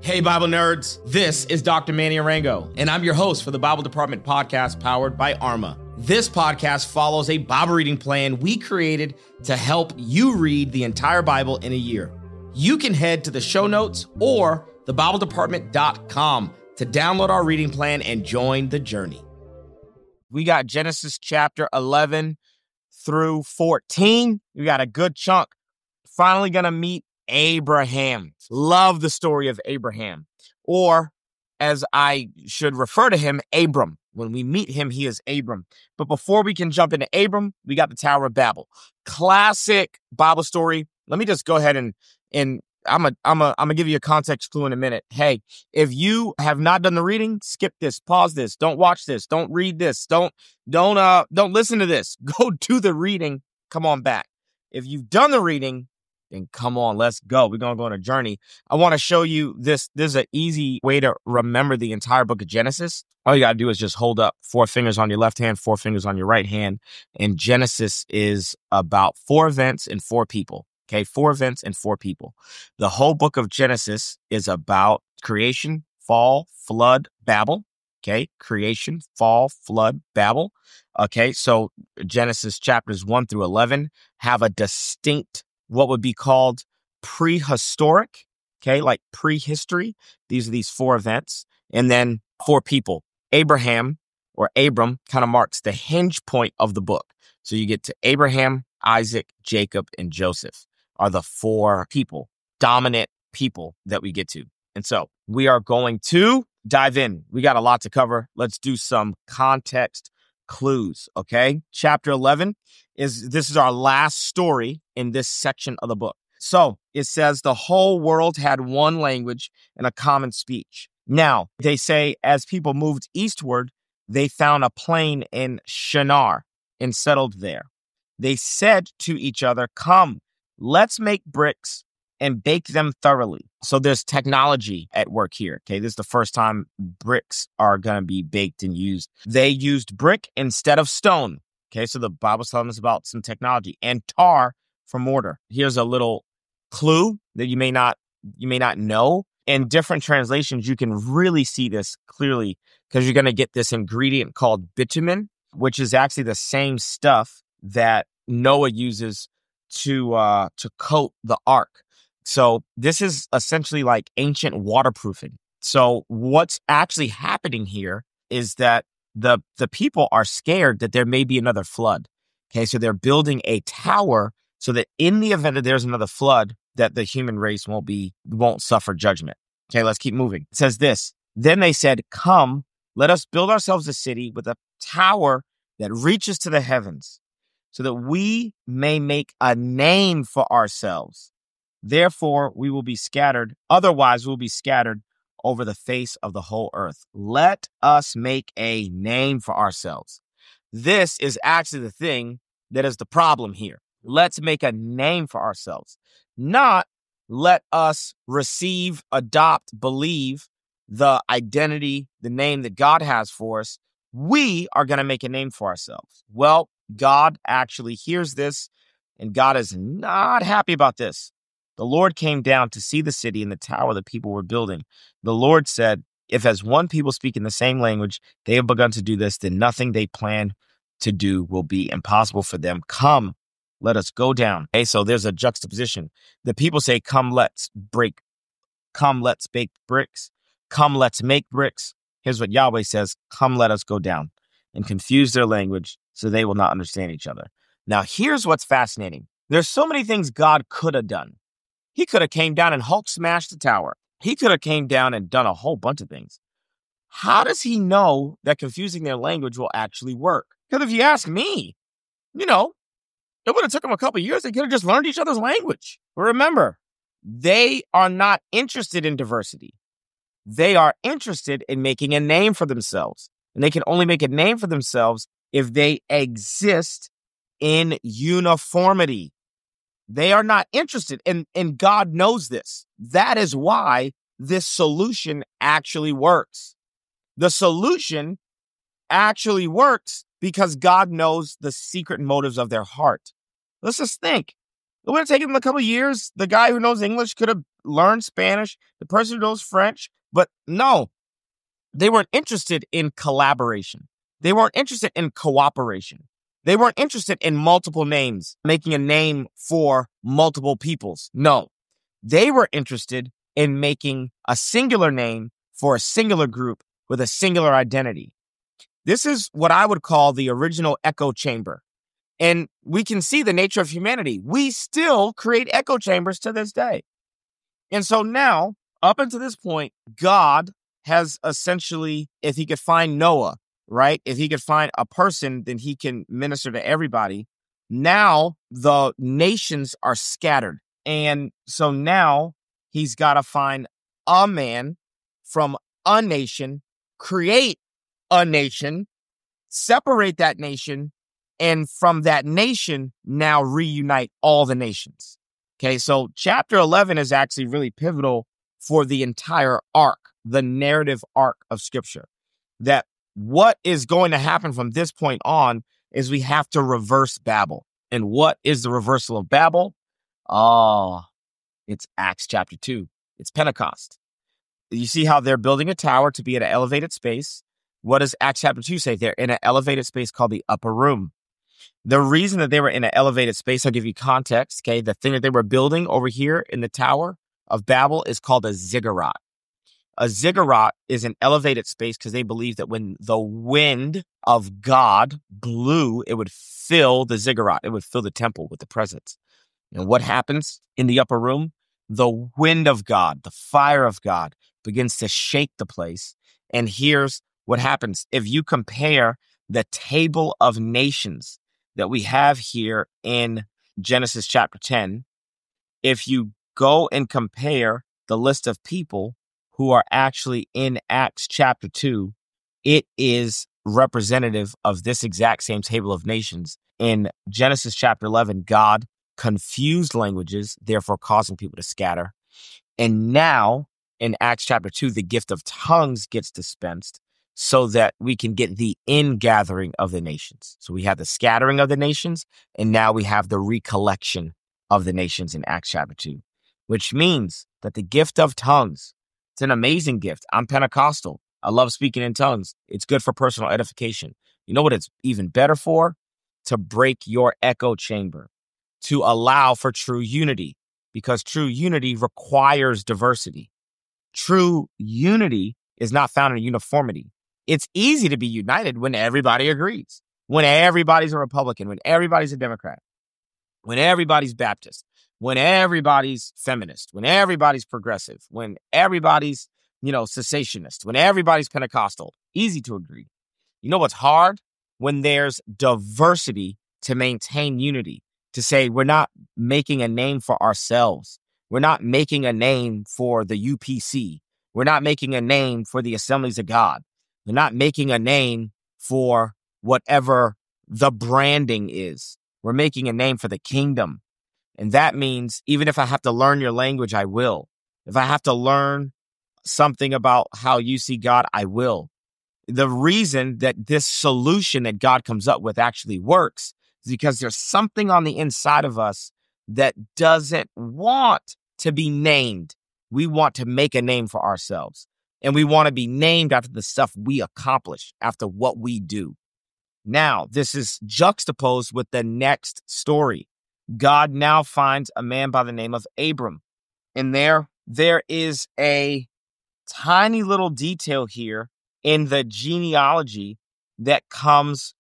Hey, Bible nerds. This is Dr. Manny Arango, and I'm your host for the Bible Department podcast powered by Arma. This podcast follows a Bible reading plan we created to help you read the entire Bible in a year. You can head to the show notes or thebibledepartment.com to download our reading plan and join the journey. We got Genesis chapter 11 through 14. We got a good chunk. Finally going to meet Abraham. Love the story of Abraham, or as I should refer to him, Abram. When we meet him, he is Abram. But before we can jump into Abram, we got the Tower of Babel. Classic Bible story. Let me just go ahead and I'm gonna give you a context clue in a minute. Hey, if you have not done the reading, skip this, pause this, don't watch this, don't read this, don't listen to this. Go do the reading. Come on back. If you've done the reading, then come on, let's go. We're going to go on a journey. I want to show you this. This is an easy way to remember the entire book of Genesis. All you got to do is just hold up 4 fingers on your left hand, 4 fingers on your right hand. And Genesis is about 4 events and 4 people. Okay, 4 events and 4 people. The whole book of Genesis is about creation, fall, flood, Babel. Okay, creation, fall, flood, Babel. Okay, so Genesis chapters 1 through 11 have a distinct what would be called prehistoric, okay, like prehistory. These are these 4 events. And then 4 people. Abraham, or Abram, kind of marks the hinge point of the book. So you get to Abraham, Isaac, Jacob, and Joseph are the 4 people, dominant people that we get to. And so we are going to dive in. We got a lot to cover. Let's do some context clues, okay? Chapter 11 this is our last story in this section of the book. So it says the whole world had one language and a common speech. Now, they say as people moved eastward, they found a plain in Shinar and settled there. They said to each other, "Come, let's make bricks and bake them thoroughly." So there's technology at work here. Okay, this is the first time bricks are going to be baked and used. They used brick instead of stone. Okay, so the Bible's telling us about some technology, and tar for mortar. Here's a little clue that you may not know. In different translations, you can really see this clearly because you're going to get this ingredient called bitumen, which is actually the same stuff that Noah uses to coat the ark. So this is essentially like ancient waterproofing. So what's actually happening here is that the people are scared that there may be another flood. Okay, so they're building a tower so that in the event that there's another flood, that the human race won't suffer judgment. Okay, let's keep moving. It says this. Then they said, "Come, let us build ourselves a city with a tower that reaches to the heavens, so that we may make a name for ourselves. Therefore, we will be scattered. Otherwise, we'll be scattered over the face of the whole earth. Let us make a name for ourselves." This is actually the thing that is the problem here. Let's make a name for ourselves. Not let us receive, adopt, believe the identity, the name that God has for us. We are going to make a name for ourselves. Well, God actually hears this, and God is not happy about this. The Lord came down to see the city and the tower the people were building. The Lord said, "If as one people speaking the same language, they have begun to do this, then nothing they plan to do will be impossible for them. Come, let us go down." Okay, so there's a juxtaposition. The people say, "Come, let's bake bricks. Come, let's make bricks." Here's what Yahweh says, "Come, let us go down," and confuse their language so they will not understand each other. Now, here's what's fascinating. There's so many things God could have done. He could have came down and Hulk smashed the tower. He could have came down and done a whole bunch of things. How does he know that confusing their language will actually work? Because if you ask me, it would have took them a couple of years. They could have just learned each other's language. But remember, they are not interested in diversity. They are interested in making a name for themselves. And they can only make a name for themselves if they exist in uniformity. They are not interested, and God knows this. That is why this solution actually works. The solution actually works because God knows the secret motives of their heart. Let's just think. It would have taken them a couple of years. The guy who knows English could have learned Spanish. The person who knows French. But no, they weren't interested in collaboration. They weren't interested in cooperation. They weren't interested in multiple names, making a name for multiple peoples. No, they were interested in making a singular name for a singular group with a singular identity. This is what I would call the original echo chamber. And we can see the nature of humanity. We still create echo chambers to this day. And so now, up until this point, God has essentially, if he could find Noah, right? If he could find a person, then he can minister to everybody. Now the nations are scattered. And so now he's got to find a man from a nation, create a nation, separate that nation, and from that nation, now reunite all the nations. Okay, so chapter 11 is actually really pivotal for the entire arc, the narrative arc of Scripture. That what is going to happen from this point on is we have to reverse Babel. And what is the reversal of Babel? Oh, it's Acts chapter 2. It's Pentecost. You see how they're building a tower to be at an elevated space. What does Acts chapter 2 say? They're in an elevated space called the upper room. The reason that they were in an elevated space, I'll give you context, okay? The thing that they were building over here in the Tower of Babel is called a ziggurat. A ziggurat is an elevated space because they believe that when the wind of God blew, it would fill the ziggurat. It would fill the temple with the presence. And what happens in the upper room? The wind of God, the fire of God begins to shake the place. And here's what happens. If you compare the table of nations that we have here in Genesis chapter 10, if you go and compare the list of people who are actually in Acts chapter 2, it is representative of this exact same table of nations. In Genesis chapter 11, God confused languages, therefore causing people to scatter. And now in Acts chapter 2, the gift of tongues gets dispensed so that we can get the ingathering of the nations. So we have the scattering of the nations, and now we have the recollection of the nations in Acts chapter 2, which means that the gift of tongues, it's an amazing gift. I'm Pentecostal. I love speaking in tongues. It's good for personal edification. You know what it's even better for? To break your echo chamber, to allow for true unity, because true unity requires diversity. True unity is not found in uniformity. It's easy to be united when everybody agrees, when everybody's a Republican, when everybody's a Democrat, when everybody's Baptist, when everybody's feminist, when everybody's progressive, when everybody's, cessationist, when everybody's Pentecostal. Easy to agree. You know what's hard? When there's diversity to maintain unity, to say we're not making a name for ourselves. We're not making a name for the UPC. We're not making a name for the Assemblies of God. We're not making a name for whatever the branding is. We're making a name for the kingdom. And that means even if I have to learn your language, I will. If I have to learn something about how you see God, I will. The reason that this solution that God comes up with actually works is because there's something on the inside of us that doesn't want to be named. We want to make a name for ourselves. And we want to be named after the stuff we accomplish, after what we do. Now, this is juxtaposed with the next story. God now finds a man by the name of Abram. And there is a tiny little detail here in the genealogy that comes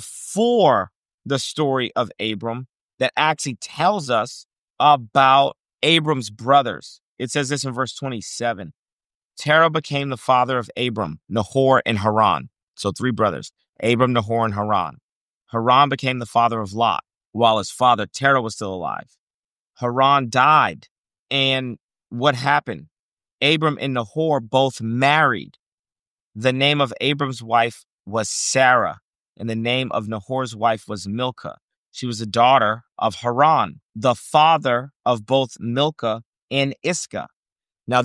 before the story of Abram that actually tells us about Abram's brothers. It says this in verse 27. Terah became the father of Abram, Nahor, and Haran. So 3 brothers, Abram, Nahor, and Haran. Haran became the father of Lot, while his father Terah was still alive. Haran died. And what happened? Abram and Nahor both married. The name of Abram's wife was Sarah, and the name of Nahor's wife was Milcah. She was a daughter of Haran, the father of both Milcah and Iscah. Now,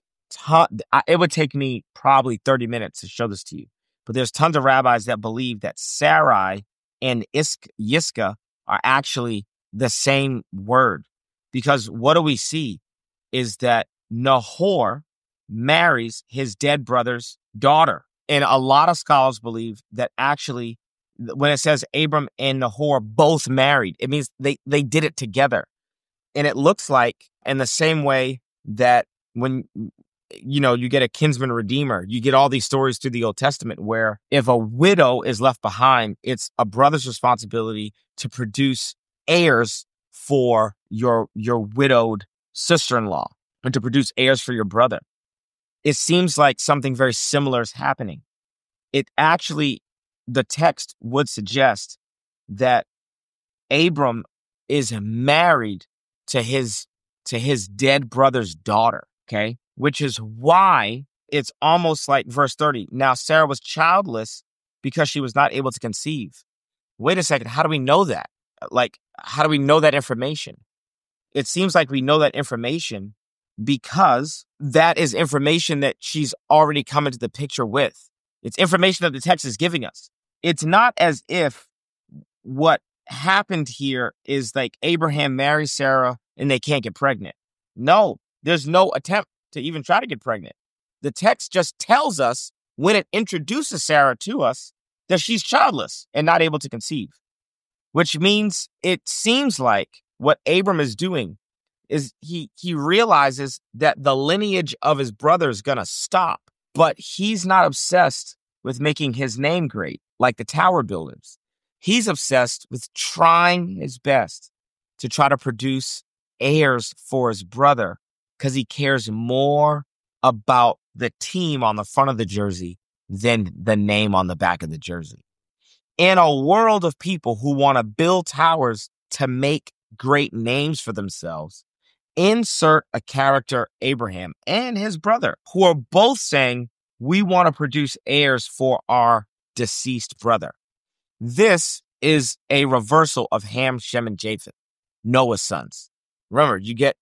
it would take me probably 30 minutes to show this to you, but there's tons of rabbis that believe that Sarai and Yiscah are actually the same word. Because what do we see is that Nahor marries his dead brother's daughter. And a lot of scholars believe that actually, when it says Abram and Nahor both married, it means they did it together. And it looks like in the same way that when, you get a kinsman redeemer, you get all these stories through the Old Testament where if a widow is left behind, it's a brother's responsibility to produce heirs for your widowed sister-in-law and to produce heirs for your brother. It seems like something very similar is happening. It actually, the text would suggest that Abram is married to his dead brother's daughter, okay? Which is why it's almost like verse 30. Now, Sarah was childless because she was not able to conceive. Wait a second. How do we know that? How do we know that information? It seems like we know that information because that is information that she's already come into the picture with. It's information that the text is giving us. It's not as if what happened here is like Abraham marries Sarah and they can't get pregnant. No, there's no attempt to even try to get pregnant. The text just tells us when it introduces Sarah to us that she's childless and not able to conceive, which means it seems like what Abram is doing is he realizes that the lineage of his brother is going to stop, but he's not obsessed with making his name great like the tower builders. He's obsessed with trying his best to try to produce heirs for his brother because he cares more about the team on the front of the jersey than the name on the back of the jersey. In a world of people who want to build towers to make great names for themselves, insert a character, Abraham and his brother, who are both saying, we want to produce heirs for our deceased brother. This is a reversal of Ham, Shem, and Japheth, Noah's sons. Remember, you get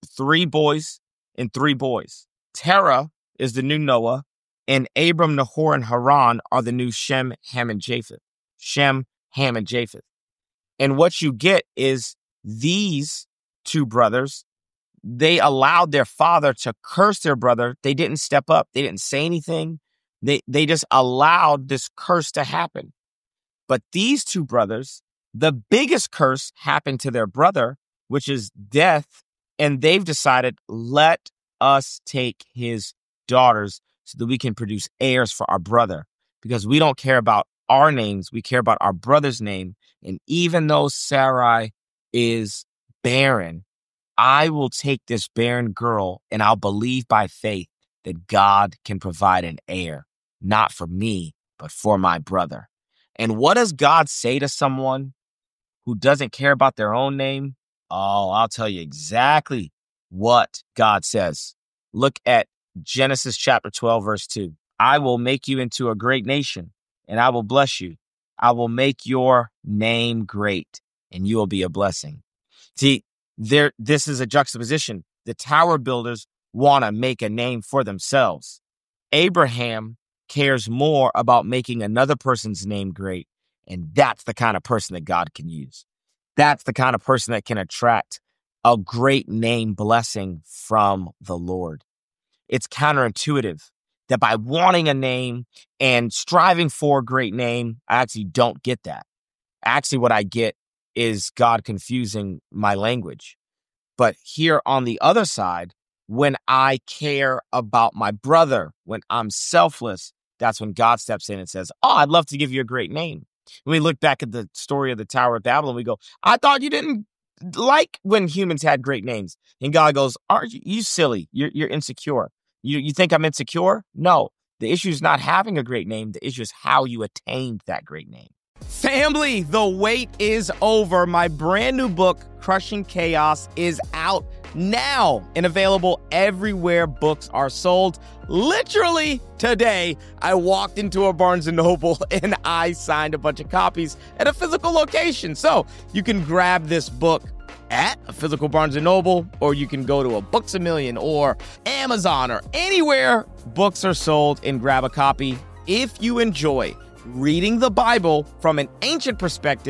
3 boys and 3 boys. Terah is the new Noah, and Abram, Nahor, and Haran are the new Shem, Ham, and Japheth. Shem, Ham, and Japheth. And what you get is these 2 brothers, they allowed their father to curse their brother. They didn't step up. They didn't say anything. They just allowed this curse to happen. But these 2 brothers, the biggest curse happened to their brother, which is death. And they've decided, let us take his daughters so that we can produce heirs for our brother. Because we don't care about our names. We care about our brother's name. And even though Sarai is barren, I will take this barren girl and I'll believe by faith that God can provide an heir, not for me, but for my brother. And what does God say to someone who doesn't care about their own name? Oh, I'll tell you exactly what God says. Look at Genesis chapter 12, verse 2. I will make you into a great nation, and I will bless you. I will make your name great, and you will be a blessing. See, this is a juxtaposition. The tower builders want to make a name for themselves. Abraham cares more about making another person's name great, and that's the kind of person that God can use. That's the kind of person that can attract a great name blessing from the Lord. It's counterintuitive that by wanting a name and striving for a great name, I actually don't get that. Actually, what I get is God confusing my language. But here on the other side, when I care about my brother, when I'm selfless, that's when God steps in and says, oh, I'd love to give you a great name. When we look back at the story of the Tower of Babylon, we go, I thought you didn't like when humans had great names. And God goes, aren't you silly? You're insecure. You think I'm insecure? No, the issue is not having a great name. The issue is how you attained that great name. Family, the wait is over. My brand new book, Crushing Chaos, is out now and available everywhere books are sold. Literally today, I walked into a Barnes & Noble and I signed a bunch of copies at a physical location. So you can grab this book at a physical Barnes & Noble, or you can go to a Books A Million or Amazon or anywhere books are sold and grab a copy. If you enjoy reading the Bible from an ancient perspective,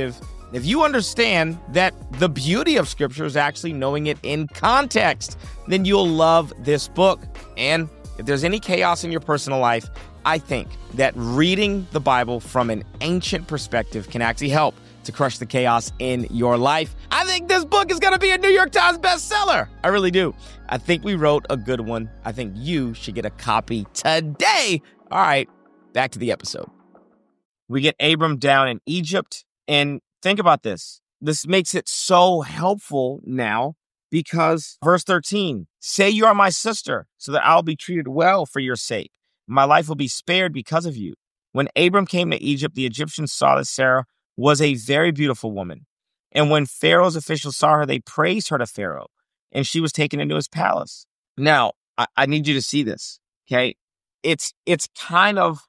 If you understand that the beauty of Scripture is actually knowing it in context, then you'll love this book. And if there's any chaos in your personal life, I think that reading the Bible from an ancient perspective can actually help to crush the chaos in your life. I think this book is going to be a New York Times bestseller. I really do. I think we wrote a good one. I think you should get a copy today. All right, back to the episode. We get Abram down in Egypt, and think about this. This makes it so helpful now because verse 13, say you are my sister so that I'll be treated well for your sake. My life will be spared because of you. When Abram came to Egypt, the Egyptians saw that Sarah was a very beautiful woman. And when Pharaoh's officials saw her, they praised her to Pharaoh, and she was taken into his palace. Now, I need you to see this, okay? It's kind of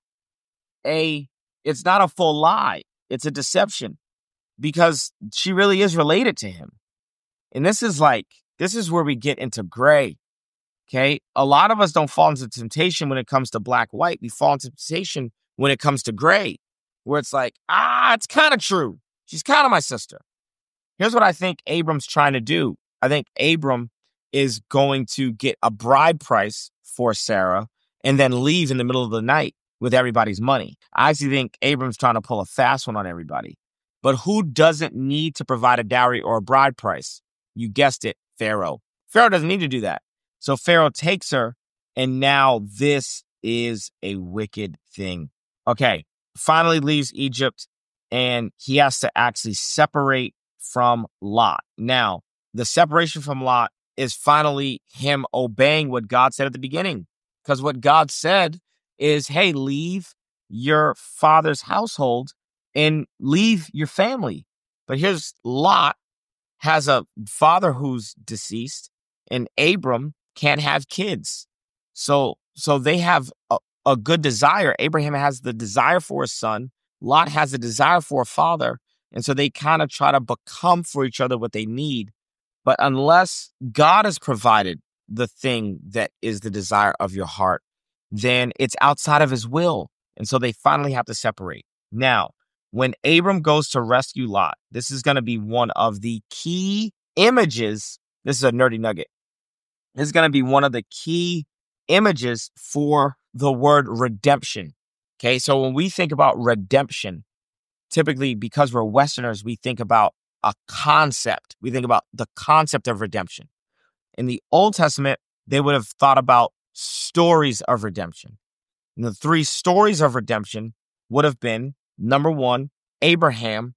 it's not a full lie. It's a deception. Because she really is related to him. And this is where we get into gray, okay? A lot of us don't fall into temptation when it comes to black-white. We fall into temptation when it comes to gray, where it's like, it's kind of true. She's kind of my sister. Here's what I think Abram's trying to do. I think Abram is going to get a bride price for Sarah and then leave in the middle of the night with everybody's money. I actually think Abram's trying to pull a fast one on everybody. But who doesn't need to provide a dowry or a bride price? You guessed it, Pharaoh. Pharaoh doesn't need to do that. So Pharaoh takes her, and now this is a wicked thing. Okay, finally leaves Egypt, and he has to actually separate from Lot. Now, the separation from Lot is finally him obeying what God said at the beginning. Because what God said is, hey, leave your father's household and leave your family. But here's Lot has a father who's deceased, and Abram can't have kids. So they have a good desire. Abraham has the desire for a son. Lot has the desire for a father. And so they kind of try to become for each other what they need. But unless God has provided the thing that is the desire of your heart, then it's outside of his will. And so they finally have to separate. Now, when Abram goes to rescue Lot, this is going to be one of the key images. This is a nerdy nugget. This is going to be one of the key images for the word redemption. Okay, so when we think about redemption, typically because we're Westerners, we think about a concept. We think about the concept of redemption. In the Old Testament, they would have thought about stories of redemption. And the three stories of redemption would have been, number one, Abraham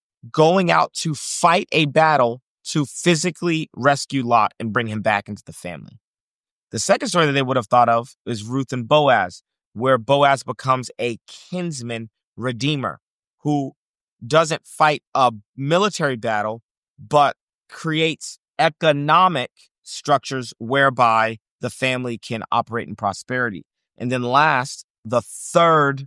going out to fight a battle to physically rescue Lot and bring him back into the family. The second story that they would have thought of is Ruth and Boaz, where Boaz becomes a kinsman redeemer who doesn't fight a military battle, but creates economic structures whereby the family can operate in prosperity. And then last, the third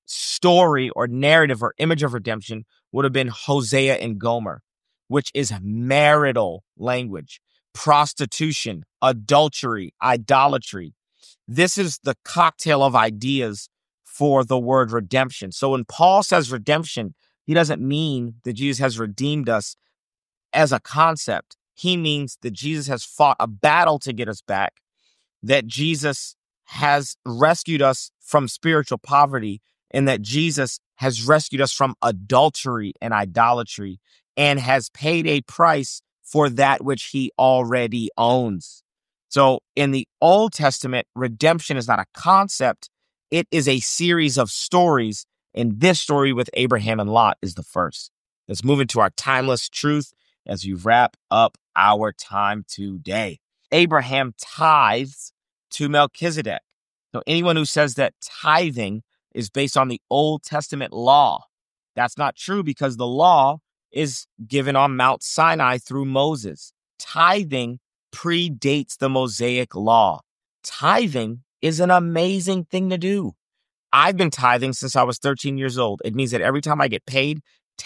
story or narrative or image of redemption would have been Hosea and Gomer, which is marital language, prostitution, adultery, idolatry. This is the cocktail of ideas for the word redemption. So when Paul says redemption, he doesn't mean that Jesus has redeemed us as a concept. He means that Jesus has fought a battle to get us back, that Jesus has rescued us from spiritual poverty, and that Jesus has rescued us from adultery and idolatry and has paid a price for that which he already owns. So in the Old Testament, redemption is not a concept. It is a series of stories. And this story with Abraham and Lot is the first. Let's move into our timeless truth as we wrap up our time today. Abraham tithes to Melchizedek. So anyone who says that tithing is based on the Old Testament law, that's not true because the law is given on Mount Sinai through Moses. Tithing predates the Mosaic law. Tithing is an amazing thing to do. I've been tithing since I was 13 years old. It means that every time I get paid,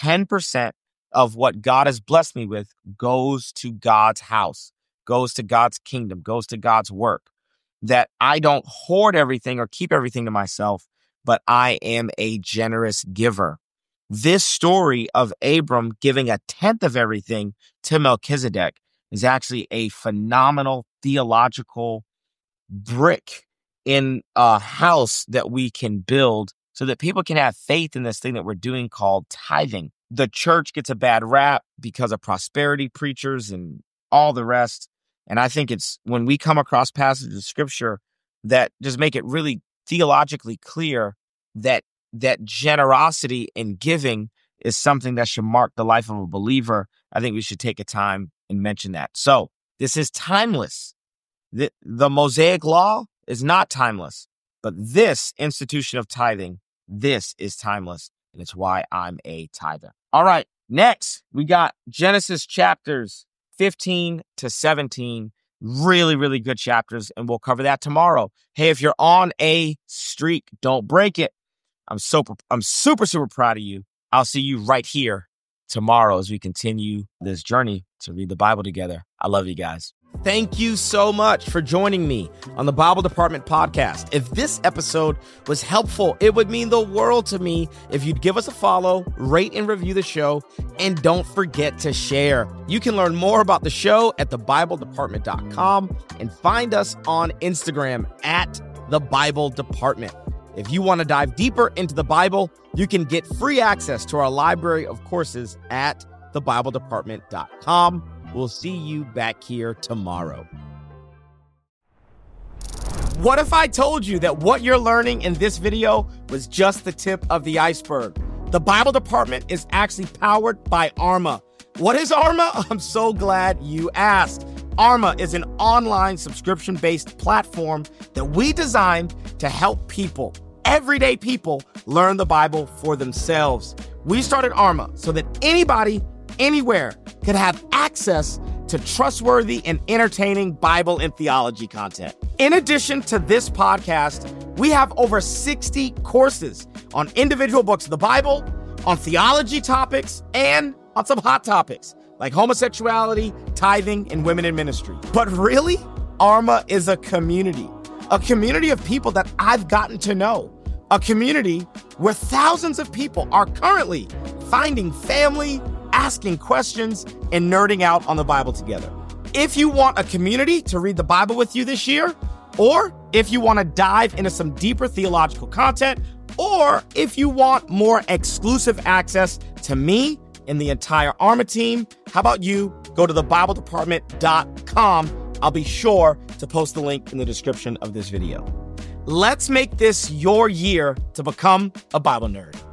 10% of what God has blessed me with goes to God's house, goes to God's kingdom, goes to God's work. That I don't hoard everything or keep everything to myself, but I am a generous giver. This story of Abram giving a tenth of everything to Melchizedek is actually a phenomenal theological brick in a house that we can build so that people can have faith in this thing that we're doing called tithing. The church gets a bad rap because of prosperity preachers and all the rest. And I think it's when we come across passages of scripture that just make it really theologically clear that generosity and giving is something that should mark the life of a believer. I think we should take a time and mention that. So this is timeless. The Mosaic law is not timeless, but this institution of tithing, this is timeless. And it's why I'm a tither. All right. Next, we got Genesis chapters 15 to 17. Really, really good chapters. And we'll cover that tomorrow. Hey, if you're on a streak, don't break it. I'm super, super proud of you. I'll see you right here tomorrow as we continue this journey to read the Bible together. I love you guys. Thank you so much for joining me on the Bible Department podcast. If this episode was helpful, it would mean the world to me if you'd give us a follow, rate and review the show, and don't forget to share. You can learn more about the show at thebibledepartment.com and find us on Instagram at The Bible Department. If you want to dive deeper into the Bible, you can get free access to our library of courses at thebibledepartment.com. We'll see you back here tomorrow. What if I told you that what you're learning in this video was just the tip of the iceberg? The Bible Department is actually powered by Arma. What is Arma? I'm so glad you asked. Arma is an online subscription-based platform that we designed to help people, everyday people, learn the Bible for themselves. We started Arma so that anybody, anywhere, could have access to trustworthy and entertaining Bible and theology content. In addition to this podcast, we have over 60 courses on individual books of the Bible, on theology topics, and on some hot topics like homosexuality, tithing, and women in ministry. But really, Arma is a community of people that I've gotten to know, a community where thousands of people are currently finding family, asking questions, and nerding out on the Bible together. If you want a community to read the Bible with you this year, or if you want to dive into some deeper theological content, or if you want more exclusive access to me and the entire Arma team, how about you go to thebibledepartment.com. I'll be sure to post the link in the description of this video. Let's make this your year to become a Bible nerd.